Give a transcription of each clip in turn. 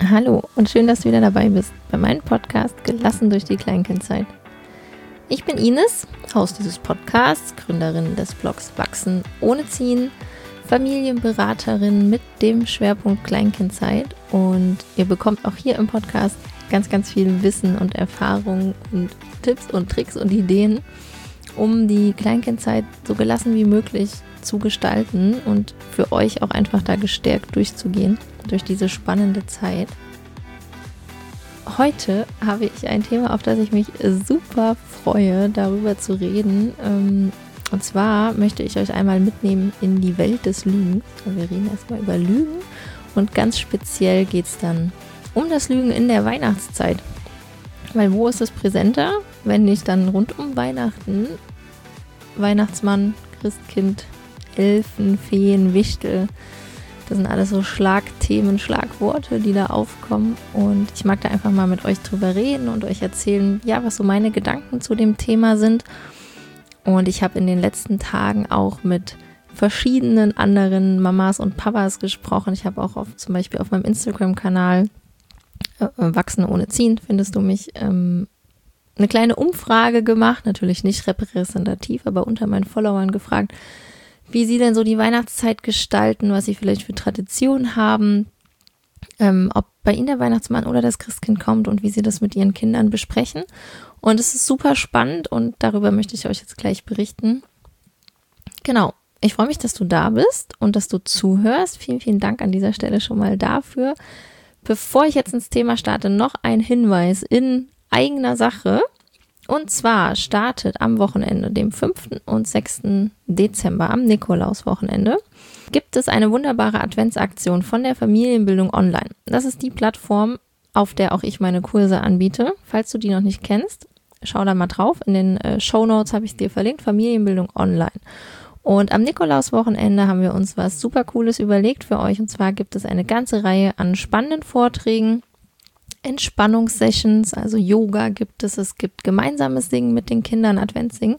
Hallo und schön, dass du wieder dabei bist bei meinem Podcast Gelassen durch die Kleinkindzeit. Ich bin Ines, Host dieses Podcasts, Gründerin des Blogs Wachsen ohne Ziehen, Familienberaterin mit dem Schwerpunkt Kleinkindzeit, und ihr bekommt auch hier im Podcast ganz viel Wissen und Erfahrung und Tipps und Tricks und Ideen, um die Kleinkindzeit so gelassen wie möglich zu gestalten und für euch auch einfach da gestärkt durchzugehen durch diese spannende Zeit. Heute habe ich ein Thema, auf das ich mich super freue, darüber zu reden. Und zwar möchte ich euch einmal mitnehmen in die Welt des Lügens. Wir reden erstmal über Lügen und ganz speziell geht es dann um das Lügen in der Weihnachtszeit. Weil wo ist es präsenter, wenn nicht dann rund um Weihnachten? Weihnachtsmann, Christkind, Elfen, Feen, Wichtel. Das sind alles so Schlagthemen, Schlagworte, die da aufkommen. Und ich mag da einfach mal mit euch drüber reden und euch erzählen, ja, was so meine Gedanken zu dem Thema sind. Und ich habe in den letzten Tagen auch mit verschiedenen anderen Mamas und Papas gesprochen. Ich habe auch zum Beispiel auf meinem Instagram-Kanal Wachsen ohne Ziehen, findest du mich, eine kleine Umfrage gemacht. Natürlich nicht repräsentativ, aber unter meinen Followern gefragt, wie sie denn so die Weihnachtszeit gestalten, was sie vielleicht für Traditionen haben, ob bei ihnen der Weihnachtsmann oder das Christkind kommt und wie sie das mit ihren Kindern besprechen. Und es ist super spannend und darüber möchte ich euch jetzt gleich berichten. Genau, ich freue mich, dass du da bist und dass du zuhörst. Vielen Dank an dieser Stelle schon mal dafür. Bevor ich jetzt ins Thema starte, noch ein Hinweis in eigener Sache. Und zwar startet am Wochenende, dem 5. und 6. Dezember, am Nikolauswochenende, gibt es eine wunderbare Adventsaktion von der Familienbildung Online. Das ist die Plattform, auf der auch ich meine Kurse anbiete. Falls du die noch nicht kennst, schau da mal drauf. In den Shownotes habe ich es dir verlinkt, Familienbildung Online. Und am Nikolauswochenende haben wir uns was super Cooles überlegt für euch. Und zwar gibt es eine ganze Reihe an spannenden Vorträgen, Entspannungssessions, also Yoga gibt es gibt gemeinsames Singen mit den Kindern, Adventssingen.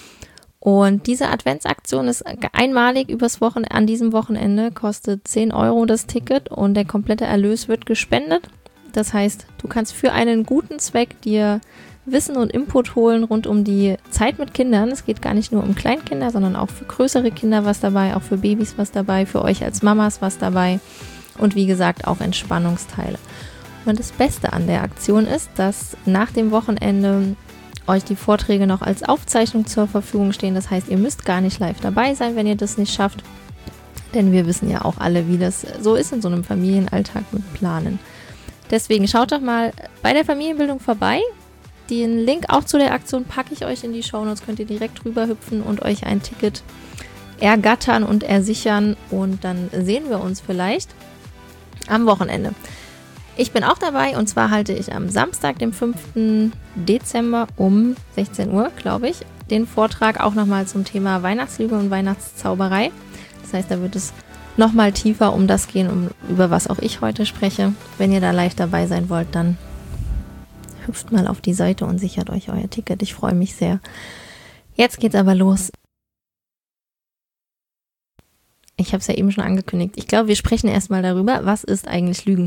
Und diese Adventsaktion ist einmalig an diesem Wochenende, kostet 10 € das Ticket und der komplette Erlös wird gespendet. Das heißt, du kannst für einen guten Zweck dir Wissen und Input holen rund um die Zeit mit Kindern. Es geht gar nicht nur um Kleinkinder, sondern auch für größere Kinder was dabei, auch für Babys was dabei, für euch als Mamas was dabei und wie gesagt auch Entspannungsteile. Und das Beste an der Aktion ist, dass nach dem Wochenende euch die Vorträge noch als Aufzeichnung zur Verfügung stehen. Das heißt, ihr müsst gar nicht live dabei sein, wenn ihr das nicht schafft. Denn wir wissen ja auch alle, wie das so ist in so einem Familienalltag mit Planen. Deswegen schaut doch mal bei der Familienbildung vorbei. Den Link auch zu der Aktion packe ich euch in die Shownotes. Könnt ihr direkt rüber hüpfen und euch ein Ticket ergattern und ersichern. Und dann sehen wir uns vielleicht am Wochenende. Ich bin auch dabei und zwar halte ich am Samstag, dem 5. Dezember um 16 Uhr, glaube ich, den Vortrag auch nochmal zum Thema Weihnachtslüge und Weihnachtszauberei. Das heißt, da wird es nochmal tiefer um das gehen, über was auch ich heute spreche. Wenn ihr da live dabei sein wollt, dann hüpft mal auf die Seite und sichert euch euer Ticket. Ich freue mich sehr. Jetzt geht's aber los. Ich habe es ja eben schon angekündigt. Ich glaube, wir sprechen erstmal darüber, was ist eigentlich Lügen?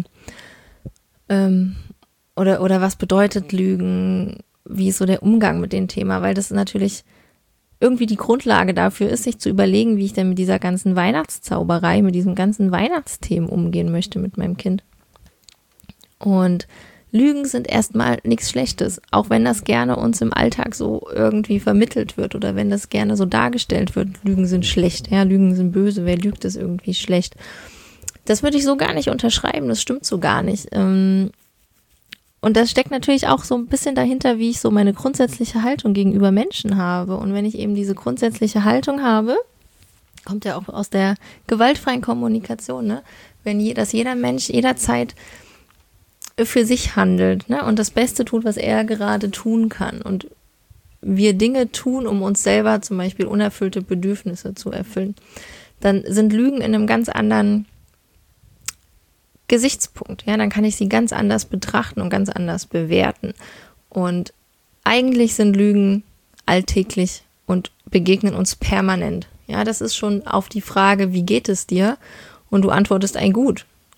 Oder was bedeutet Lügen, wie ist so der Umgang mit dem Thema, weil das natürlich irgendwie die Grundlage dafür ist, sich zu überlegen, wie ich denn mit dieser ganzen Weihnachtszauberei, mit diesem ganzen Weihnachtsthemen umgehen möchte mit meinem Kind. Und Lügen sind erstmal nichts Schlechtes, auch wenn das gerne uns im Alltag so irgendwie vermittelt wird oder wenn das gerne so dargestellt wird, Lügen sind schlecht, ja, Lügen sind böse, wer lügt, ist irgendwie schlecht. Das würde ich so gar nicht unterschreiben, das stimmt so gar nicht. Und das steckt natürlich auch so ein bisschen dahinter, wie ich so meine grundsätzliche Haltung gegenüber Menschen habe. Und wenn ich eben diese grundsätzliche Haltung habe, kommt ja auch aus der gewaltfreien Kommunikation, ne? Dass jeder Mensch jederzeit für sich handelt, ne? Und das Beste tut, was er gerade tun kann. Und wir Dinge tun, um uns selber zum Beispiel unerfüllte Bedürfnisse zu erfüllen, dann sind Lügen in einem ganz anderen Gesichtspunkt, ja, dann kann ich sie ganz anders betrachten und ganz anders bewerten. Und eigentlich sind Lügen alltäglich und begegnen uns permanent. Ja, das ist schon auf die Frage, wie geht es dir? Und du antwortest ein gut.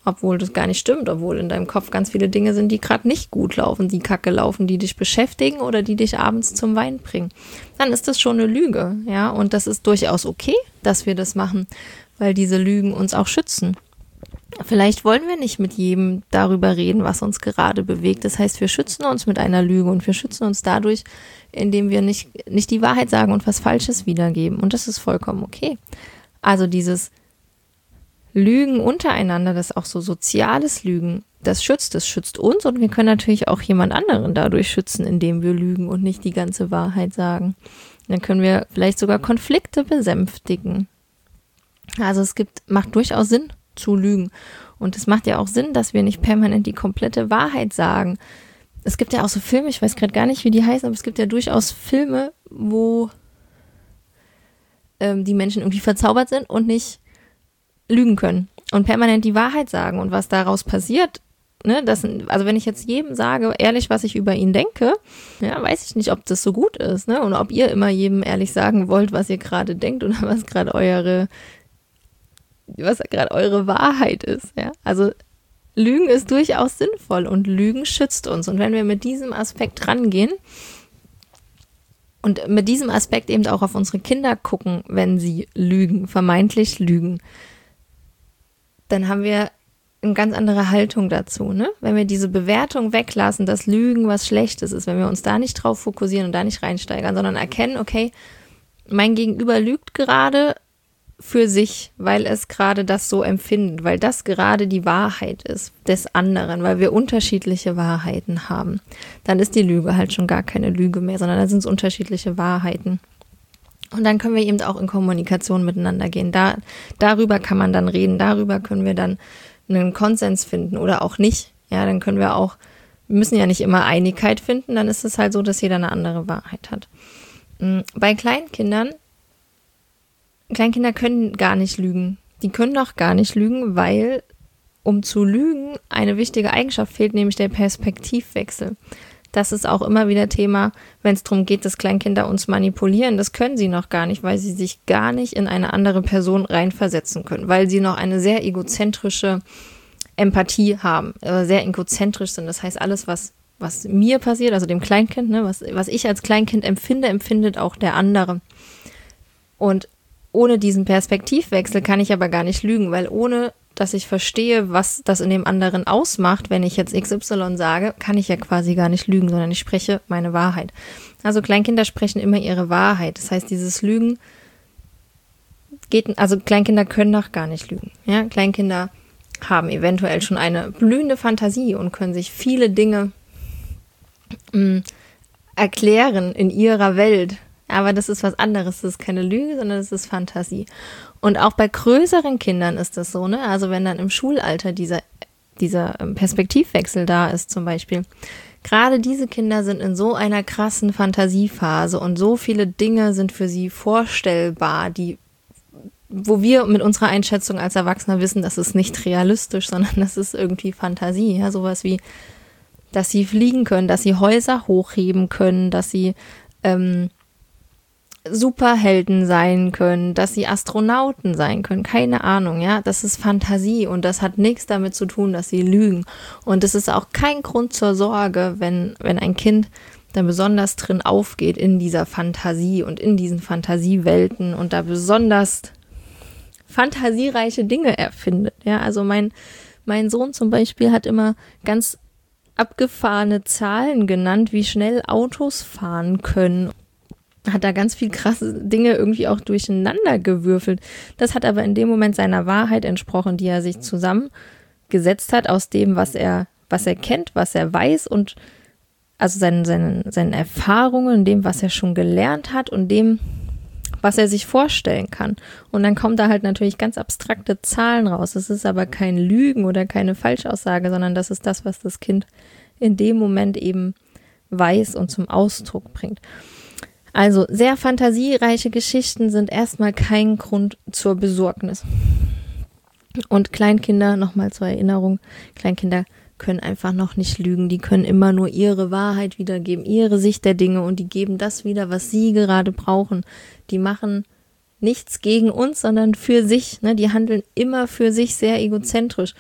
obwohl das gar nicht stimmt, obwohl in deinem Kopf ganz viele Dinge sind, die gerade nicht gut laufen, die kacke laufen, die dich beschäftigen oder die dich abends zum Weinen bringen. Dann ist das schon eine Lüge, ja, und das ist durchaus okay, dass wir das machen, weil diese Lügen uns auch schützen. Vielleicht wollen wir nicht mit jedem darüber reden, was uns gerade bewegt. Das heißt, wir schützen uns mit einer Lüge und wir schützen uns dadurch, indem wir nicht die Wahrheit sagen und was Falsches wiedergeben. Und das ist vollkommen okay. Also dieses Lügen untereinander, das ist auch so soziales Lügen, das schützt uns und wir können natürlich auch jemand anderen dadurch schützen, indem wir lügen und nicht die ganze Wahrheit sagen. Dann können wir vielleicht sogar Konflikte besänftigen. Also macht durchaus Sinn zu lügen. Und es macht ja auch Sinn, dass wir nicht permanent die komplette Wahrheit sagen. Es gibt ja auch so Filme, ich weiß gerade gar nicht, wie die heißen, aber es gibt ja durchaus Filme, wo die Menschen irgendwie verzaubert sind und nicht lügen können und permanent die Wahrheit sagen. Und was daraus passiert, ne, also wenn ich jetzt jedem sage, ehrlich, was ich über ihn denke, ja, weiß ich nicht, ob das so gut ist, ne? Und ob ihr immer jedem ehrlich sagen wollt, was ihr gerade denkt oder was gerade eure Wahrheit ist, ja. Also Lügen ist durchaus sinnvoll und Lügen schützt uns. Und wenn wir mit diesem Aspekt rangehen und mit diesem Aspekt eben auch auf unsere Kinder gucken, wenn sie lügen, vermeintlich lügen, dann haben wir eine ganz andere Haltung dazu, ne? Wenn wir diese Bewertung weglassen, dass Lügen was Schlechtes ist, wenn wir uns da nicht drauf fokussieren und da nicht reinsteigern, sondern erkennen, okay, mein Gegenüber lügt gerade für sich, weil es gerade das so empfindet, weil das gerade die Wahrheit ist des anderen, weil wir unterschiedliche Wahrheiten haben. Dann ist die Lüge halt schon gar keine Lüge mehr, sondern dann sind es unterschiedliche Wahrheiten. Und dann können wir eben auch in Kommunikation miteinander gehen. Darüber kann man dann reden, darüber können wir dann einen Konsens finden oder auch nicht. Ja, dann können wir müssen ja nicht immer Einigkeit finden, dann ist es halt so, dass jeder eine andere Wahrheit hat. Bei Kleinkinder können gar nicht lügen. Die können doch gar nicht lügen, weil, um zu lügen, eine wichtige Eigenschaft fehlt, nämlich der Perspektivwechsel. Das ist auch immer wieder Thema, wenn es darum geht, dass Kleinkinder uns manipulieren. Das können sie noch gar nicht, weil sie sich gar nicht in eine andere Person reinversetzen können, weil sie noch eine sehr egozentrische Empathie haben, sehr egozentrisch sind. Das heißt, alles, was mir passiert, also dem Kleinkind, ne, was ich als Kleinkind empfinde, empfindet auch der andere. Und ohne diesen Perspektivwechsel kann ich aber gar nicht lügen, weil ohne, dass ich verstehe, was das in dem anderen ausmacht, wenn ich jetzt XY sage, kann ich ja quasi gar nicht lügen, sondern ich spreche meine Wahrheit. Also Kleinkinder sprechen immer ihre Wahrheit. Das heißt, dieses Lügen Kleinkinder können doch gar nicht lügen. Ja? Kleinkinder haben eventuell schon eine blühende Fantasie und können sich viele Dinge erklären in ihrer Welt. Aber das ist was anderes, das ist keine Lüge, sondern das ist Fantasie. Und auch bei größeren Kindern ist das so, ne? Also wenn dann im Schulalter dieser Perspektivwechsel da ist zum Beispiel. Gerade diese Kinder sind in so einer krassen Fantasiephase und so viele Dinge sind für sie vorstellbar, wo wir mit unserer Einschätzung als Erwachsener wissen, das ist nicht realistisch, sondern das ist irgendwie Fantasie. Ja? Sowas wie, dass sie fliegen können, dass sie Häuser hochheben können, dass sie Superhelden sein können, dass sie Astronauten sein können, keine Ahnung, ja, das ist Fantasie und das hat nichts damit zu tun, dass sie lügen und es ist auch kein Grund zur Sorge, wenn ein Kind da besonders drin aufgeht in dieser Fantasie und in diesen Fantasiewelten und da besonders fantasiereiche Dinge erfindet, ja, also mein Sohn zum Beispiel hat immer ganz abgefahrene Zahlen genannt, wie schnell Autos fahren können. Hat da ganz viel krasse Dinge irgendwie auch durcheinander gewürfelt. Das hat aber in dem Moment seiner Wahrheit entsprochen, die er sich zusammengesetzt hat aus dem, was er kennt, was er weiß und also seinen Erfahrungen, dem, was er schon gelernt hat und dem, was er sich vorstellen kann. Und dann kommen da halt natürlich ganz abstrakte Zahlen raus. Es ist aber kein Lügen oder keine Falschaussage, sondern das ist das, was das Kind in dem Moment eben weiß und zum Ausdruck bringt. Also sehr fantasiereiche Geschichten sind erstmal kein Grund zur Besorgnis. Und Kleinkinder, nochmal zur Erinnerung, Kleinkinder können einfach noch nicht lügen. Die können immer nur ihre Wahrheit wiedergeben, ihre Sicht der Dinge und die geben das wieder, was sie gerade brauchen. Die machen nichts gegen uns, sondern für sich. Ne? Die handeln immer für sich sehr egozentrisch.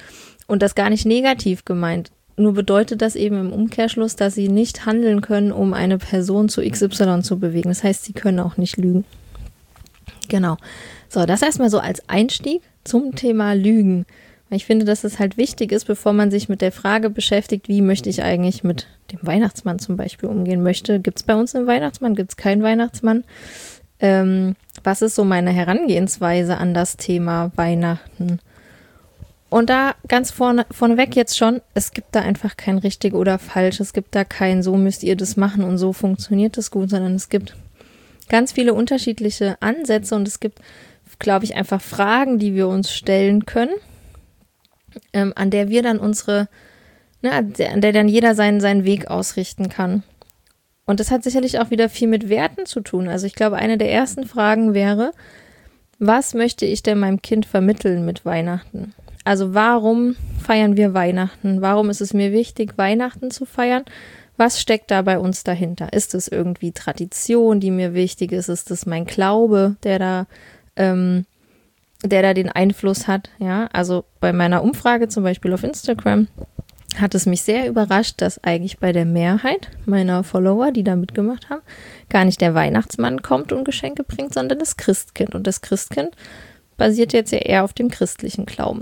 Und das gar nicht negativ gemeint. Nur bedeutet das eben im Umkehrschluss, dass sie nicht handeln können, um eine Person zu XY zu bewegen. Das heißt, sie können auch nicht lügen. Genau. So, das erstmal so als Einstieg zum Thema Lügen. Ich finde, dass es halt wichtig ist, bevor man sich mit der Frage beschäftigt, wie möchte ich eigentlich mit dem Weihnachtsmann zum Beispiel umgehen möchte. Gibt es bei uns einen Weihnachtsmann? Gibt es keinen Weihnachtsmann? Was ist so meine Herangehensweise an das Thema Weihnachten? Und da ganz vorneweg jetzt schon, es gibt da einfach kein richtig oder falsch, es gibt da kein so müsst ihr das machen und so funktioniert das gut, sondern es gibt ganz viele unterschiedliche Ansätze und es gibt, glaube ich, einfach Fragen, die wir uns stellen können, an der wir dann an der dann jeder seinen Weg ausrichten kann. Und das hat sicherlich auch wieder viel mit Werten zu tun. Also ich glaube, eine der ersten Fragen wäre, was möchte ich denn meinem Kind vermitteln mit Weihnachten? Also warum feiern wir Weihnachten? Warum ist es mir wichtig, Weihnachten zu feiern? Was steckt da bei uns dahinter? Ist es irgendwie Tradition, die mir wichtig ist? Ist es mein Glaube, der da den Einfluss hat? Ja, also bei meiner Umfrage zum Beispiel auf Instagram hat es mich sehr überrascht, dass eigentlich bei der Mehrheit meiner Follower, die da mitgemacht haben, gar nicht der Weihnachtsmann kommt und Geschenke bringt, sondern das Christkind. Und das Christkind basiert jetzt ja eher auf dem christlichen Glauben.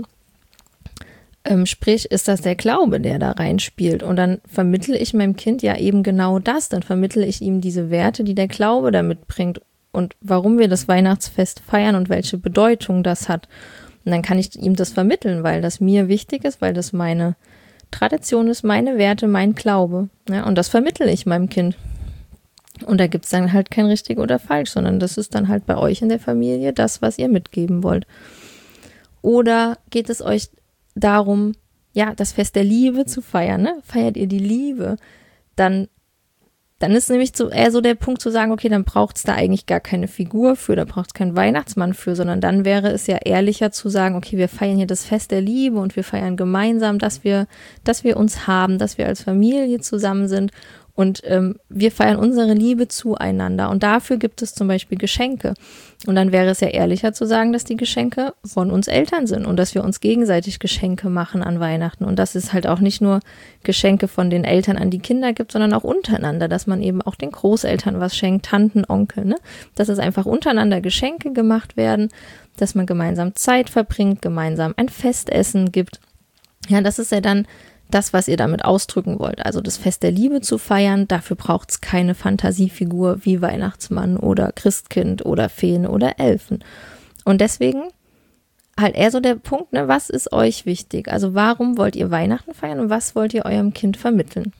Sprich, ist das der Glaube, der da reinspielt. Und dann vermittle ich meinem Kind ja eben genau das. Dann vermittle ich ihm diese Werte, die der Glaube da mitbringt und warum wir das Weihnachtsfest feiern und welche Bedeutung das hat. Und dann kann ich ihm das vermitteln, weil das mir wichtig ist, weil das meine Tradition ist, meine Werte, mein Glaube. Ja, und das vermittle ich meinem Kind. Und da gibt es dann halt kein richtig oder falsch, sondern das ist dann halt bei euch in der Familie das, was ihr mitgeben wollt. Oder geht es euch darum, ja, das Fest der Liebe zu feiern, ne? Feiert ihr die Liebe, dann ist nämlich eher so der Punkt zu sagen, okay, dann braucht es da eigentlich gar keine Figur für, da braucht es keinen Weihnachtsmann für, sondern dann wäre es ja ehrlicher zu sagen, okay, wir feiern hier das Fest der Liebe und wir feiern gemeinsam, dass wir uns haben, dass wir als Familie zusammen sind und wir feiern unsere Liebe zueinander und dafür gibt es zum Beispiel Geschenke. Und dann wäre es ja ehrlicher zu sagen, dass die Geschenke von uns Eltern sind und dass wir uns gegenseitig Geschenke machen an Weihnachten und dass es halt auch nicht nur Geschenke von den Eltern an die Kinder gibt, sondern auch untereinander, dass man eben auch den Großeltern was schenkt, Tanten, Onkel, ne? Dass es einfach untereinander Geschenke gemacht werden, dass man gemeinsam Zeit verbringt, gemeinsam ein Festessen gibt. Ja, das ist ja dann das, was ihr damit ausdrücken wollt. Also das Fest der Liebe zu feiern, dafür braucht es keine Fantasiefigur wie Weihnachtsmann oder Christkind oder Feen oder Elfen. Und deswegen halt eher so der Punkt, ne, was ist euch wichtig? Also warum wollt ihr Weihnachten feiern und was wollt ihr eurem Kind vermitteln?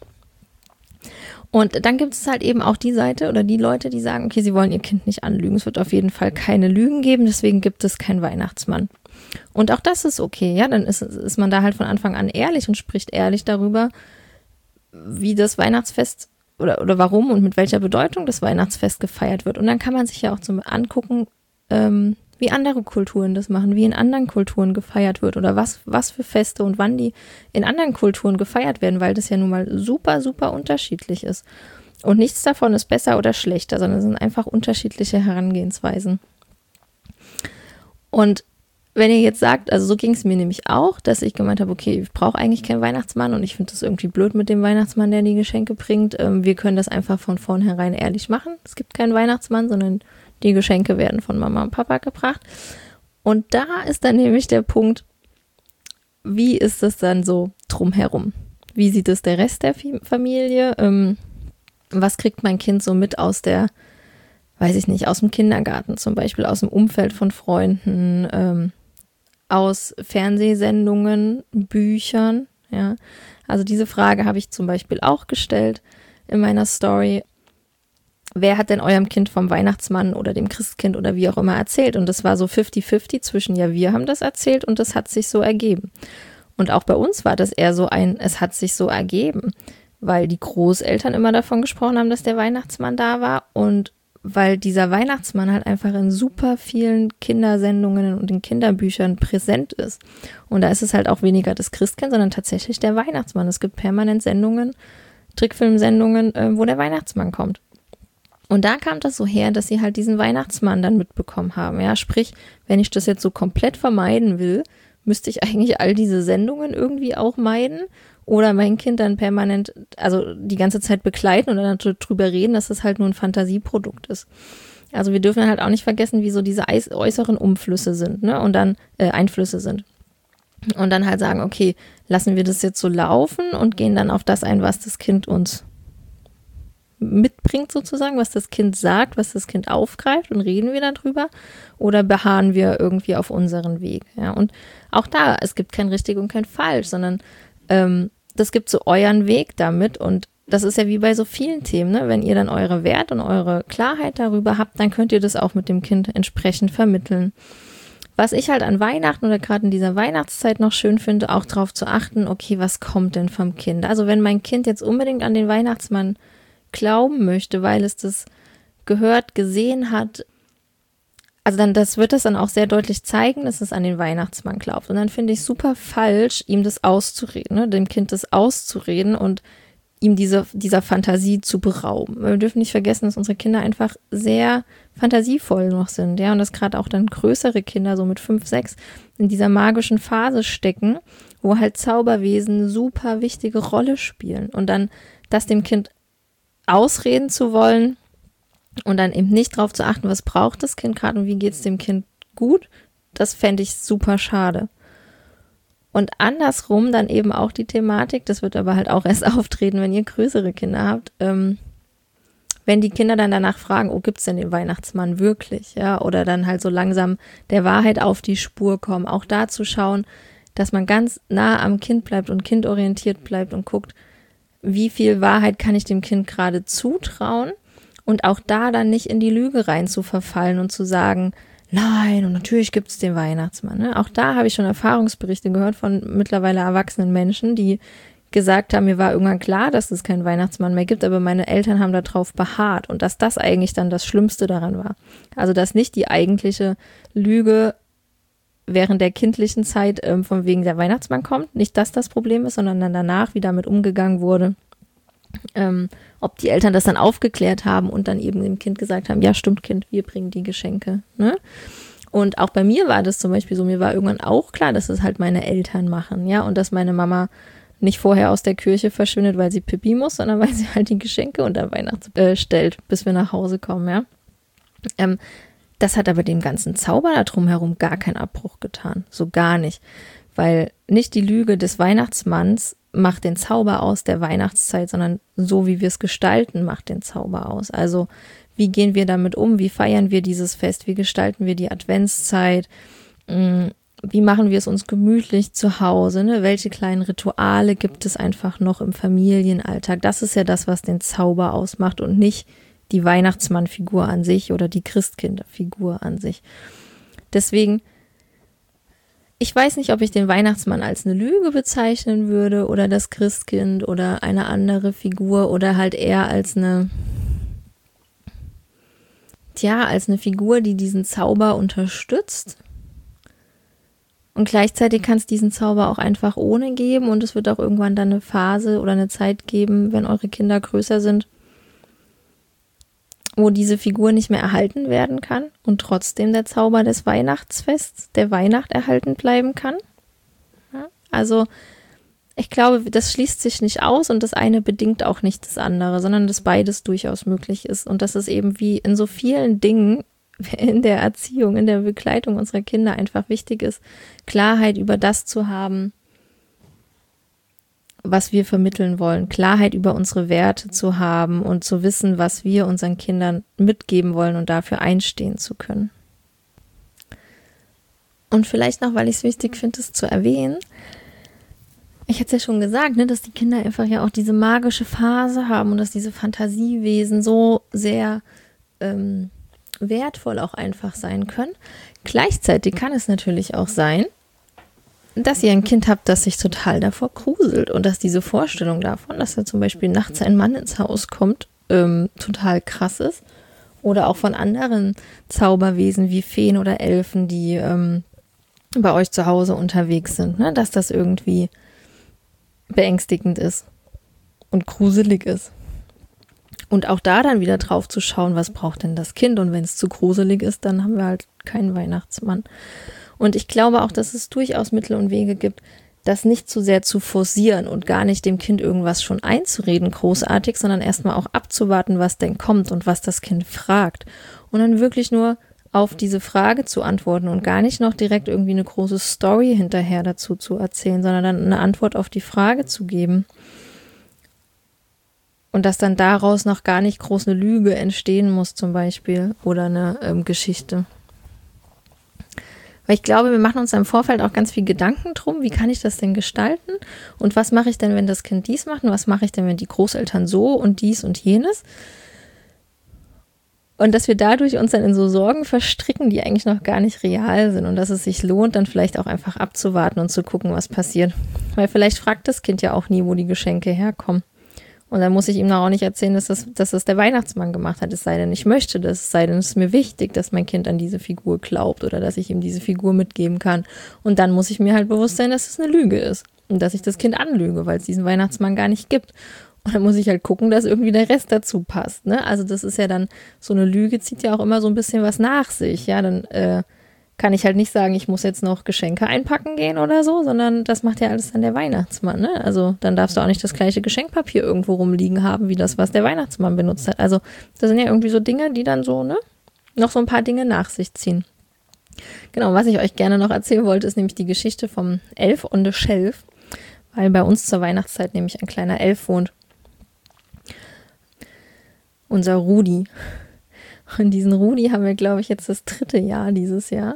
Und dann gibt es halt eben auch die Seite oder die Leute, die sagen, okay, sie wollen ihr Kind nicht anlügen. Es wird auf jeden Fall keine Lügen geben, deswegen gibt es keinen Weihnachtsmann. Und auch das ist okay, ja, dann ist man da halt von Anfang an ehrlich und spricht ehrlich darüber, wie das Weihnachtsfest oder warum und mit welcher Bedeutung das Weihnachtsfest gefeiert wird. Und dann kann man sich ja auch angucken, wie andere Kulturen das machen, wie in anderen Kulturen gefeiert wird oder was für Feste und wann die in anderen Kulturen gefeiert werden, weil das ja nun mal super, super unterschiedlich ist. Und nichts davon ist besser oder schlechter, sondern es sind einfach unterschiedliche Herangehensweisen. Und wenn ihr jetzt sagt, also so ging es mir nämlich auch, dass ich gemeint habe, okay, ich brauche eigentlich keinen Weihnachtsmann und ich finde das irgendwie blöd mit dem Weihnachtsmann, der die Geschenke bringt. Wir können das einfach von vornherein ehrlich machen. Es gibt keinen Weihnachtsmann, sondern die Geschenke werden von Mama und Papa gebracht. Und da ist dann nämlich der Punkt, wie ist es dann so drumherum? Wie sieht es der Rest der Familie? Was kriegt mein Kind so mit aus weiß ich nicht, aus dem Kindergarten zum Beispiel, aus dem Umfeld von Freunden, aus Fernsehsendungen, Büchern, ja. Also diese Frage habe ich zum Beispiel auch gestellt in meiner Story. Wer hat denn eurem Kind vom Weihnachtsmann oder dem Christkind oder wie auch immer erzählt? Und das war so 50-50 zwischen, ja, wir haben das erzählt und das hat sich so ergeben. Und auch bei uns war das eher so es hat sich so ergeben, weil die Großeltern immer davon gesprochen haben, dass der Weihnachtsmann da war und weil dieser Weihnachtsmann halt einfach in super vielen Kindersendungen und in Kinderbüchern präsent ist. Und da ist es halt auch weniger das Christkind, sondern tatsächlich der Weihnachtsmann. Es gibt permanent Sendungen, Trickfilmsendungen, wo der Weihnachtsmann kommt. Und da kam das so her, dass sie halt diesen Weihnachtsmann dann mitbekommen haben. Ja, sprich, wenn ich das jetzt so komplett vermeiden will, müsste ich eigentlich all diese Sendungen irgendwie auch meiden oder mein Kind dann permanent, also die ganze Zeit begleiten und dann drüber reden, dass das halt nur ein Fantasieprodukt ist. Also wir dürfen halt auch nicht vergessen, wie so diese äußeren Umflüsse sind, ne? Und dann Einflüsse sind. Und dann halt sagen, okay, lassen wir das jetzt so laufen und gehen dann auf das ein, was das Kind uns mitbringt sozusagen, was das Kind sagt, was das Kind aufgreift und reden wir darüber oder beharren wir irgendwie auf unseren Weg. Ja? Und auch da, es gibt kein richtig und kein falsch, sondern das gibt so euren Weg damit und das ist ja wie bei so vielen Themen, ne? Wenn ihr dann eure Wert und eure Klarheit darüber habt, dann könnt ihr das auch mit dem Kind entsprechend vermitteln. Was ich halt an Weihnachten oder gerade in dieser Weihnachtszeit noch schön finde, auch darauf zu achten, okay, was kommt denn vom Kind? Also wenn mein Kind jetzt unbedingt an den Weihnachtsmann glauben möchte, weil es das gehört, gesehen hat, also dann wird es dann auch sehr deutlich zeigen, dass es an den Weihnachtsmann glaubt. Und dann finde ich super falsch, ihm das auszureden, ne? Dem Kind das auszureden und ihm dieser Fantasie zu berauben. Wir dürfen nicht vergessen, dass unsere Kinder einfach sehr fantasievoll noch sind, ja, und dass gerade auch dann größere Kinder, so mit 5, 6, in dieser magischen Phase stecken, wo halt Zauberwesen eine super wichtige Rolle spielen. Und dann das dem Kind ausreden zu wollen und dann eben nicht drauf zu achten, was braucht das Kind gerade und wie geht es dem Kind gut, das fände ich super schade. Und andersrum dann eben auch die Thematik, das wird aber halt auch erst auftreten, wenn ihr größere Kinder habt, wenn die Kinder dann danach fragen, oh, gibt es denn den Weihnachtsmann wirklich? Ja, oder dann halt so langsam der Wahrheit auf die Spur kommen. Auch da zu schauen, dass man ganz nah am Kind bleibt und kindorientiert bleibt und guckt, wie viel Wahrheit kann ich dem Kind gerade zutrauen und auch da dann nicht in die Lüge rein zu verfallen und zu sagen, nein, und natürlich gibt es den Weihnachtsmann. Ne? Auch da habe ich schon Erfahrungsberichte gehört von mittlerweile erwachsenen Menschen, die gesagt haben, mir war irgendwann klar, dass es keinen Weihnachtsmann mehr gibt, aber meine Eltern haben darauf beharrt und dass das eigentlich dann das Schlimmste daran war. Also dass nicht die eigentliche Lüge während der kindlichen Zeit von wegen der Weihnachtsmann kommt, nicht dass das Problem ist, sondern dann danach, wie damit umgegangen wurde, ob die Eltern das dann aufgeklärt haben und dann eben dem Kind gesagt haben, ja stimmt Kind, wir bringen die Geschenke. Ne? Und auch bei mir war das zum Beispiel so, mir war irgendwann auch klar, dass es halt meine Eltern machen, ja, und dass meine Mama nicht vorher aus der Kirche verschwindet, weil sie Pipi muss, sondern weil sie halt die Geschenke unter Weihnachts stellt, bis wir nach Hause kommen, ja. Das hat aber dem ganzen Zauber da drumherum gar keinen Abbruch getan, so gar nicht, weil nicht die Lüge des Weihnachtsmanns macht den Zauber aus der Weihnachtszeit, sondern so, wie wir es gestalten, macht den Zauber aus. Also wie gehen wir damit um, wie feiern wir dieses Fest, wie gestalten wir die Adventszeit, wie machen wir es uns gemütlich zu Hause, ne? Welche kleinen Rituale gibt es einfach noch im Familienalltag? Das ist ja das, was den Zauber ausmacht und nicht die Weihnachtsmannfigur an sich oder die Christkindfigur an sich. Deswegen, ich weiß nicht, ob ich den Weihnachtsmann als eine Lüge bezeichnen würde oder das Christkind oder eine andere Figur oder halt eher als eine Figur, die diesen Zauber unterstützt. Und gleichzeitig kann es diesen Zauber auch einfach ohne geben und es wird auch irgendwann dann eine Phase oder eine Zeit geben, wenn eure Kinder größer sind, wo diese Figur nicht mehr erhalten werden kann und trotzdem der Zauber des Weihnachtsfests, der Weihnacht erhalten bleiben kann. Ja, also ich glaube, das schließt sich nicht aus und das eine bedingt auch nicht das andere, sondern dass beides durchaus möglich ist und dass es eben wie in so vielen Dingen in der Erziehung, in der Begleitung unserer Kinder einfach wichtig ist, Klarheit über das zu haben, was wir vermitteln wollen, Klarheit über unsere Werte zu haben und zu wissen, was wir unseren Kindern mitgeben wollen und dafür einstehen zu können. Und vielleicht noch, weil ich es wichtig finde, es zu erwähnen, ich hatte es ja schon gesagt, ne, dass die Kinder einfach ja auch diese magische Phase haben und dass diese Fantasiewesen so sehr wertvoll auch einfach sein können. Gleichzeitig kann es natürlich auch sein, dass ihr ein Kind habt, das sich total davor gruselt und dass diese Vorstellung davon, dass da zum Beispiel nachts ein Mann ins Haus kommt, total krass ist. Oder auch von anderen Zauberwesen wie Feen oder Elfen, die bei euch zu Hause unterwegs sind, ne? Dass das irgendwie beängstigend ist und gruselig ist. Und auch da dann wieder drauf zu schauen, was braucht denn das Kind? Und wenn es zu gruselig ist, dann haben wir halt keinen Weihnachtsmann. Und ich glaube auch, dass es durchaus Mittel und Wege gibt, das nicht zu sehr zu forcieren und gar nicht dem Kind irgendwas schon einzureden, großartig, sondern erstmal auch abzuwarten, was denn kommt und was das Kind fragt. Und dann wirklich nur auf diese Frage zu antworten und gar nicht noch direkt irgendwie eine große Story hinterher dazu zu erzählen, sondern dann eine Antwort auf die Frage zu geben. Und dass dann daraus noch gar nicht groß eine Lüge entstehen muss zum Beispiel oder eine Geschichte. Weil ich glaube, wir machen uns im Vorfeld auch ganz viel Gedanken drum, wie kann ich das denn gestalten und was mache ich denn, wenn das Kind dies macht und was mache ich denn, wenn die Großeltern so und dies und jenes. Und dass wir dadurch uns dann in so Sorgen verstricken, die eigentlich noch gar nicht real sind und dass es sich lohnt, dann vielleicht auch einfach abzuwarten und zu gucken, was passiert. Weil vielleicht fragt das Kind ja auch nie, wo die Geschenke herkommen. Und dann muss ich ihm auch nicht erzählen, dass das der Weihnachtsmann gemacht hat, es sei denn, ich möchte das, es sei denn, es ist mir wichtig, dass mein Kind an diese Figur glaubt oder dass ich ihm diese Figur mitgeben kann. Und dann muss ich mir halt bewusst sein, dass es eine Lüge ist und dass ich das Kind anlüge, weil es diesen Weihnachtsmann gar nicht gibt. Und dann muss ich halt gucken, dass irgendwie der Rest dazu passt, ne? Also das ist ja dann, so eine Lüge zieht ja auch immer so ein bisschen was nach sich, ja, dann kann ich halt nicht sagen, ich muss jetzt noch Geschenke einpacken gehen oder so, sondern das macht ja alles dann der Weihnachtsmann, ne? Also dann darfst du auch nicht das gleiche Geschenkpapier irgendwo rumliegen haben, wie das, was der Weihnachtsmann benutzt hat. Also das sind ja irgendwie so Dinge, die dann so, ne, noch so ein paar Dinge nach sich ziehen. Genau, was ich euch gerne noch erzählen wollte, ist nämlich die Geschichte vom Elf on the Shelf, weil bei uns zur Weihnachtszeit nämlich ein kleiner Elf wohnt. Unser Rudi. Und diesen Rudi haben wir, glaube ich, jetzt das 3. Jahr dieses Jahr.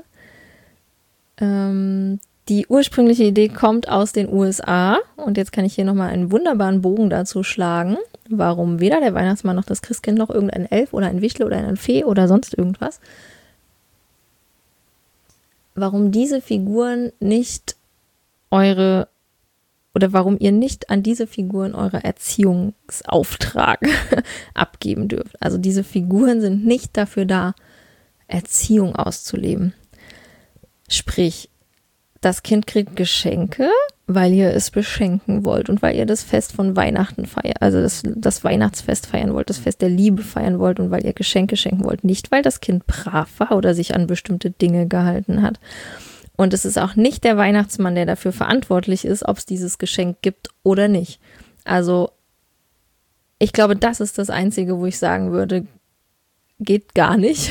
Die ursprüngliche Idee kommt aus den USA und jetzt kann ich hier nochmal einen wunderbaren Bogen dazu schlagen, warum weder der Weihnachtsmann noch das Christkind noch irgendein Elf oder ein Wichtel oder ein Fee oder sonst irgendwas, warum diese Figuren nicht warum ihr nicht an diese Figuren eure Erziehungsauftrag abgeben dürft. Also diese Figuren sind nicht dafür da, Erziehung auszuleben. Sprich, das Kind kriegt Geschenke, weil ihr es beschenken wollt und weil ihr das Fest von Weihnachten feiert, also das Weihnachtsfest feiern wollt, das Fest der Liebe feiern wollt und weil ihr Geschenke schenken wollt. Nicht, weil das Kind brav war oder sich an bestimmte Dinge gehalten hat. Und es ist auch nicht der Weihnachtsmann, der dafür verantwortlich ist, ob es dieses Geschenk gibt oder nicht. Also ich glaube, das ist das Einzige, wo ich sagen würde, geht gar nicht.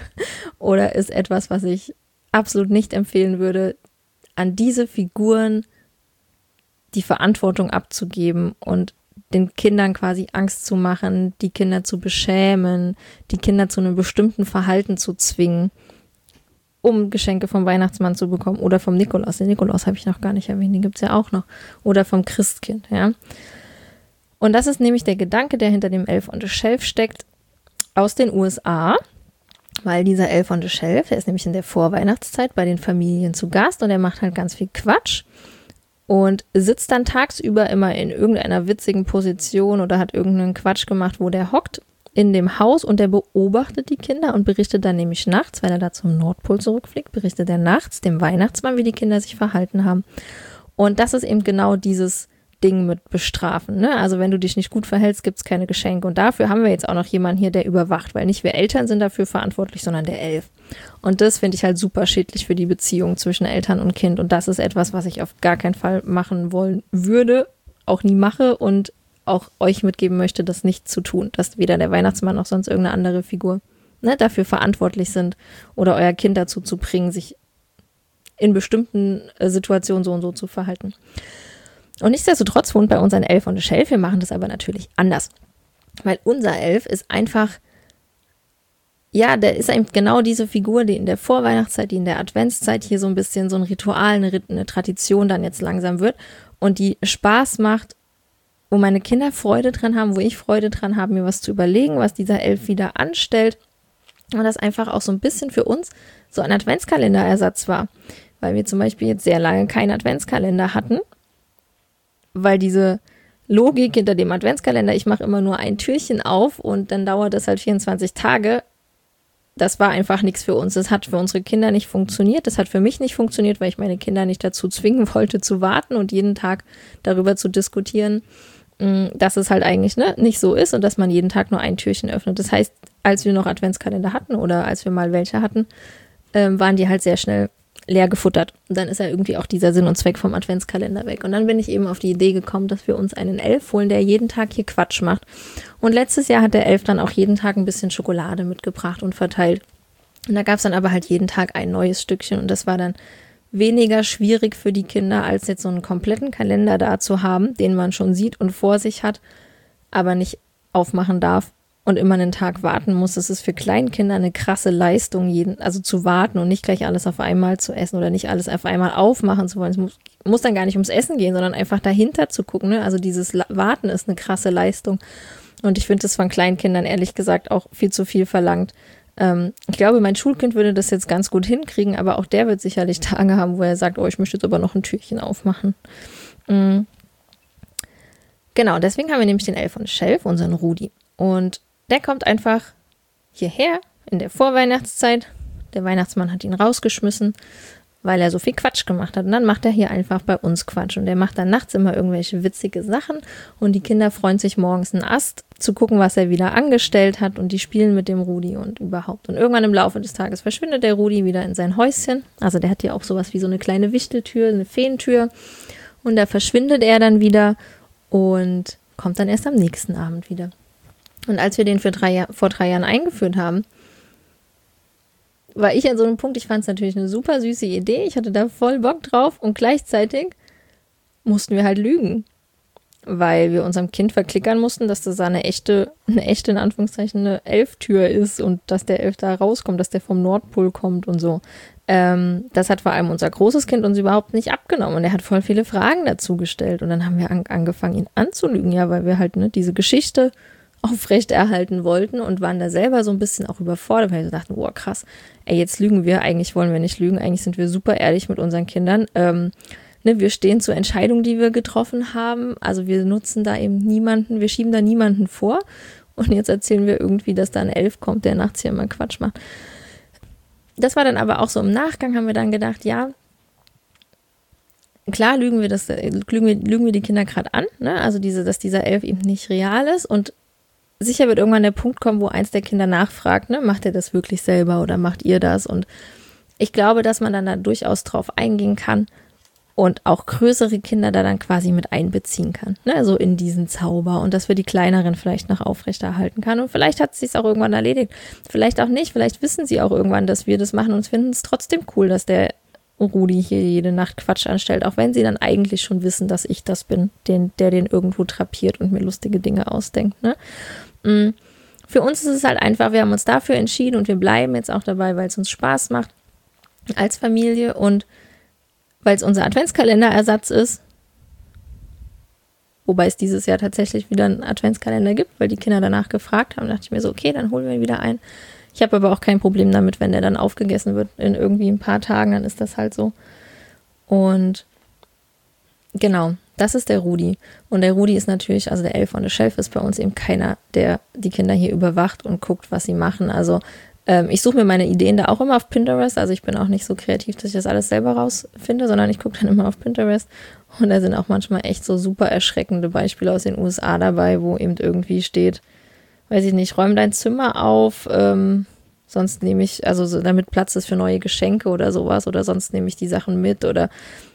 Oder ist etwas, was ich absolut nicht empfehlen würde, an diese Figuren die Verantwortung abzugeben und den Kindern quasi Angst zu machen, die Kinder zu beschämen, die Kinder zu einem bestimmten Verhalten zu zwingen, um Geschenke vom Weihnachtsmann zu bekommen oder vom Nikolaus. Den Nikolaus habe ich noch gar nicht erwähnt, den gibt es ja auch noch. Oder vom Christkind, ja. Und das ist nämlich der Gedanke, der hinter dem Elf on the Shelf steckt, aus den USA, weil dieser Elf on the Shelf, der ist nämlich in der Vorweihnachtszeit bei den Familien zu Gast und er macht halt ganz viel Quatsch und sitzt dann tagsüber immer in irgendeiner witzigen Position oder hat irgendeinen Quatsch gemacht, wo der hockt in dem Haus und der beobachtet die Kinder und berichtet dann nämlich nachts, weil er da zum Nordpol zurückfliegt, berichtet er nachts dem Weihnachtsmann, wie die Kinder sich verhalten haben. Und das ist eben genau dieses Ding mit Bestrafen, ne? Also wenn du dich nicht gut verhältst, gibt es keine Geschenke. Und dafür haben wir jetzt auch noch jemanden hier, der überwacht, weil nicht wir Eltern sind dafür verantwortlich, sondern der Elf. Und das finde ich halt super schädlich für die Beziehung zwischen Eltern und Kind. Und das ist etwas, was ich auf gar keinen Fall machen wollen würde, auch nie mache und auch euch mitgeben möchte, das nicht zu tun, dass weder der Weihnachtsmann noch sonst irgendeine andere Figur, ne, dafür verantwortlich sind oder euer Kind dazu zu bringen, sich in bestimmten Situationen so und so zu verhalten. Und nichtsdestotrotz wohnt bei uns ein Elf on the Shelf. Wir machen das aber natürlich anders. Weil unser Elf ist einfach, ja, der ist eben genau diese Figur, die in der Vorweihnachtszeit, die in der Adventszeit hier so ein bisschen so ein Ritual, eine Tradition dann jetzt langsam wird und die Spaß macht, wo meine Kinder Freude dran haben, wo ich Freude dran habe, mir was zu überlegen, was dieser Elf wieder anstellt. Und das einfach auch so ein bisschen für uns so ein Adventskalenderersatz war. Weil wir zum Beispiel jetzt sehr lange keinen Adventskalender hatten. Weil diese Logik hinter dem Adventskalender, ich mache immer nur ein Türchen auf und dann dauert das halt 24 Tage, das war einfach nichts für uns. Das hat für unsere Kinder nicht funktioniert. Das hat für mich nicht funktioniert, weil ich meine Kinder nicht dazu zwingen wollte, zu warten und jeden Tag darüber zu diskutieren, dass es halt eigentlich nicht so ist und dass man jeden Tag nur ein Türchen öffnet. Das heißt, als wir noch Adventskalender hatten oder als wir mal welche hatten, waren die halt sehr schnell leer gefuttert. Und dann ist ja irgendwie auch dieser Sinn und Zweck vom Adventskalender weg. Und dann bin ich eben auf die Idee gekommen, dass wir uns einen Elf holen, der jeden Tag hier Quatsch macht. Und letztes Jahr hat der Elf dann auch jeden Tag ein bisschen Schokolade mitgebracht und verteilt. Und da gab es dann aber halt jeden Tag ein neues Stückchen. Und das war dann weniger schwierig für die Kinder, als jetzt so einen kompletten Kalender da zu haben, den man schon sieht und vor sich hat, aber nicht aufmachen darf und immer einen Tag warten muss. Es ist für Kleinkinder eine krasse Leistung, also zu warten und nicht gleich alles auf einmal zu essen oder nicht alles auf einmal aufmachen zu wollen. Es muss dann gar nicht ums Essen gehen, sondern einfach dahinter zu gucken. Ne? Also dieses Warten ist eine krasse Leistung. Und ich finde das von Kleinkindern ehrlich gesagt auch viel zu viel verlangt. Ich glaube, mein Schulkind würde das jetzt ganz gut hinkriegen, aber auch der wird sicherlich Tage haben, wo er sagt, oh, ich möchte jetzt aber noch ein Türchen aufmachen. Genau, deswegen haben wir nämlich den Elf on the Shelf, unseren Rudi. Und der kommt einfach hierher in der Vorweihnachtszeit. Der Weihnachtsmann hat ihn rausgeschmissen, weil er so viel Quatsch gemacht hat. Und dann macht er hier einfach bei uns Quatsch. Und der macht dann nachts immer irgendwelche witzige Sachen. Und die Kinder freuen sich morgens einen Ast zu gucken, was er wieder angestellt hat. Und die spielen mit dem Rudi und überhaupt. Und irgendwann im Laufe des Tages verschwindet der Rudi wieder in sein Häuschen. Also der hat ja auch sowas wie so eine kleine Wichteltür, eine Feentür. Und da verschwindet er dann wieder und kommt dann erst am nächsten Abend wieder. Und als wir den vor 3 Jahren eingeführt haben, war ich an so einem Punkt, ich fand es natürlich eine super süße Idee, ich hatte da voll Bock drauf und gleichzeitig mussten wir halt lügen, weil wir unserem Kind verklickern mussten, dass das eine echte in Anführungszeichen eine Elftür ist und dass der Elf da rauskommt, dass der vom Nordpol kommt und so. Das hat vor allem unser großes Kind uns überhaupt nicht abgenommen und er hat voll viele Fragen dazu gestellt und dann haben wir angefangen, ihn anzulügen, ja, weil wir halt diese Geschichte aufrechterhalten wollten und waren da selber so ein bisschen auch überfordert, weil wir dachten, boah, krass, ey, jetzt lügen wir, eigentlich wollen wir nicht lügen, eigentlich sind wir super ehrlich mit unseren Kindern, wir stehen zur Entscheidung, die wir getroffen haben, also wir nutzen da eben niemanden, wir schieben da niemanden vor und jetzt erzählen wir irgendwie, dass da ein Elf kommt, der nachts hier immer Quatsch macht. Das war dann aber auch so im Nachgang, haben wir dann gedacht, ja, klar lügen wir die Kinder gerade an, ne? Also dass dieser Elf eben nicht real ist und sicher wird irgendwann der Punkt kommen, wo eins der Kinder nachfragt, ne, macht er das wirklich selber oder macht ihr das? Und ich glaube, dass man dann da durchaus drauf eingehen kann und auch größere Kinder da dann quasi mit einbeziehen kann, ne, so in diesen Zauber und dass wir die kleineren vielleicht noch aufrechterhalten kann. Und vielleicht hat es sich auch irgendwann erledigt, vielleicht auch nicht, vielleicht wissen sie auch irgendwann, dass wir das machen und finden es trotzdem cool, dass der Rudi hier jede Nacht Quatsch anstellt, auch wenn sie dann eigentlich schon wissen, dass ich das bin, der den irgendwo drapiert und mir lustige Dinge ausdenkt, ne. Für uns ist es halt einfach, wir haben uns dafür entschieden und wir bleiben jetzt auch dabei, weil es uns Spaß macht als Familie und weil es unser Adventskalenderersatz ist. Wobei es dieses Jahr tatsächlich wieder einen Adventskalender gibt, weil die Kinder danach gefragt haben, dachte ich mir so, okay, dann holen wir ihn wieder ein. Ich habe aber auch kein Problem damit, wenn der dann aufgegessen wird in irgendwie ein paar Tagen, dann ist das halt so. Und genau, das ist der Rudi. Und der Rudi ist natürlich, also der Elf on the Shelf ist bei uns eben keiner, der die Kinder hier überwacht und guckt, was sie machen. Also ich suche mir meine Ideen da auch immer auf Pinterest. Also ich bin auch nicht so kreativ, dass ich das alles selber rausfinde, sondern ich gucke dann immer auf Pinterest. Und da sind auch manchmal echt so super erschreckende Beispiele aus den USA dabei, wo eben irgendwie steht, weiß ich nicht, räum dein Zimmer auf, sonst nehme ich, also so, damit Platz ist für neue Geschenke oder sowas, oder sonst nehme ich die Sachen mit oder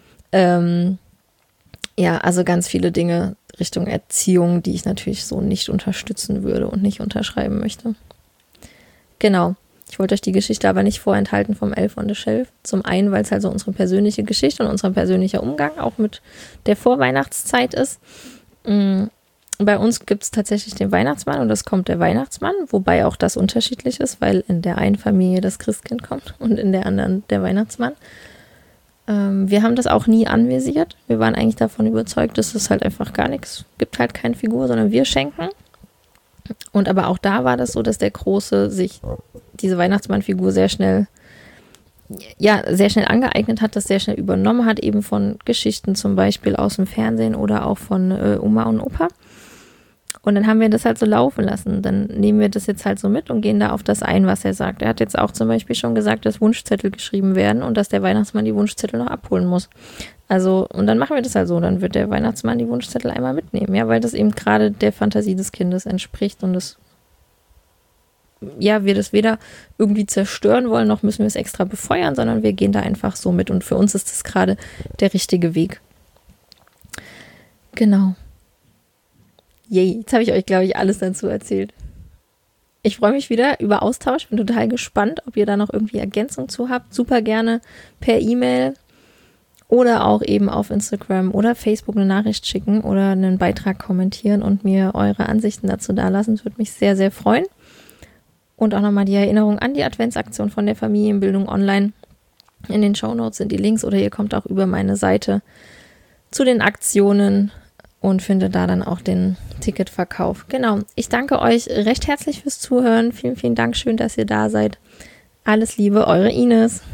ja, also ganz viele Dinge Richtung Erziehung, die ich natürlich so nicht unterstützen würde und nicht unterschreiben möchte. Genau. Ich wollte euch die Geschichte aber nicht vorenthalten vom Elf on the Shelf. Zum einen, weil es halt so unsere persönliche Geschichte und unser persönlicher Umgang auch mit der Vorweihnachtszeit ist. Bei uns gibt es tatsächlich den Weihnachtsmann und es kommt der Weihnachtsmann, wobei auch das unterschiedlich ist, weil in der einen Familie das Christkind kommt und in der anderen der Weihnachtsmann. Wir haben das auch nie anvisiert. Wir waren eigentlich davon überzeugt, dass es halt einfach gar nichts gibt, halt keine Figur, sondern wir schenken. Und aber auch da war das so, dass der Große sich diese Weihnachtsmannfigur sehr schnell angeeignet hat, das sehr schnell übernommen hat, eben von Geschichten zum Beispiel aus dem Fernsehen oder auch von Oma und Opa. Und dann haben wir das halt so laufen lassen. Dann nehmen wir das jetzt halt so mit und gehen da auf das ein, was er sagt. Er hat jetzt auch zum Beispiel schon gesagt, dass Wunschzettel geschrieben werden und dass der Weihnachtsmann die Wunschzettel noch abholen muss. Also, und dann machen wir das halt so. Dann wird der Weihnachtsmann die Wunschzettel einmal mitnehmen, ja, weil das eben gerade der Fantasie des Kindes entspricht und das wir das weder irgendwie zerstören wollen, noch müssen wir es extra befeuern, sondern wir gehen da einfach so mit. Und für uns ist das gerade der richtige Weg. Genau. Yay, jetzt habe ich euch, glaube ich, alles dazu erzählt. Ich freue mich wieder über Austausch, bin total gespannt, ob ihr da noch irgendwie Ergänzung zu habt. Super gerne per E-Mail oder auch eben auf Instagram oder Facebook eine Nachricht schicken oder einen Beitrag kommentieren und mir eure Ansichten dazu dalassen. Das würde mich sehr, sehr freuen. Und auch nochmal die Erinnerung an die Adventsaktion von der Familienbildung online. In den Shownotes sind die Links oder ihr kommt auch über meine Seite zu den Aktionen und findet da dann auch den Ticketverkauf. Genau, ich danke euch recht herzlich fürs Zuhören. Vielen, vielen Dank, schön, dass ihr da seid. Alles Liebe, eure Ines.